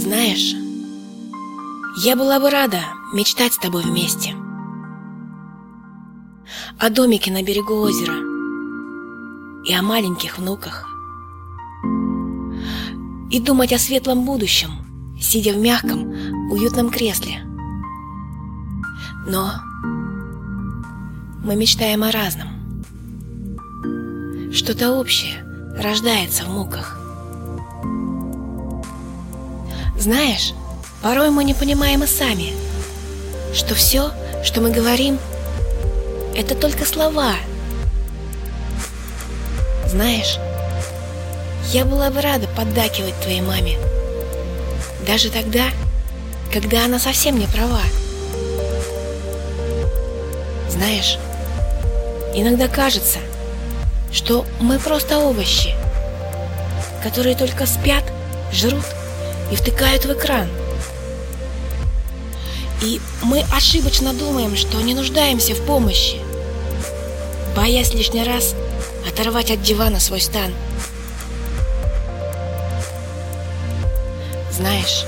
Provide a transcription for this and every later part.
Знаешь, я была бы рада мечтать с тобой вместе о домике на берегу озера и о маленьких внуках, и думать о светлом будущем, сидя в мягком, уютном кресле. Но мы мечтаем о разном. Что-то общее рождается в муках. Знаешь, порой мы не понимаем и сами, что все, что мы говорим, это только слова. Знаешь, я была бы рада поддакивать твоей маме, даже тогда, когда она совсем не права. Знаешь, иногда кажется, что мы просто овощи, которые только спят, жрут и втыкают в экран. И мы ошибочно думаем, что не нуждаемся в помощи, боясь лишний раз оторвать от дивана свой стан. Знаешь,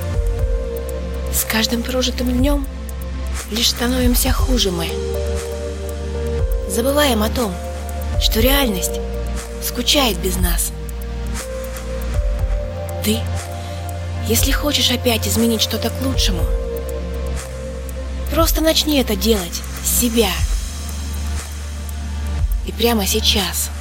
с каждым прожитым днем лишь становимся хуже мы. Забываем о том, что реальность скучает без нас. Ты, если хочешь опять изменить что-то к лучшему, просто начни это делать с себя. И прямо сейчас.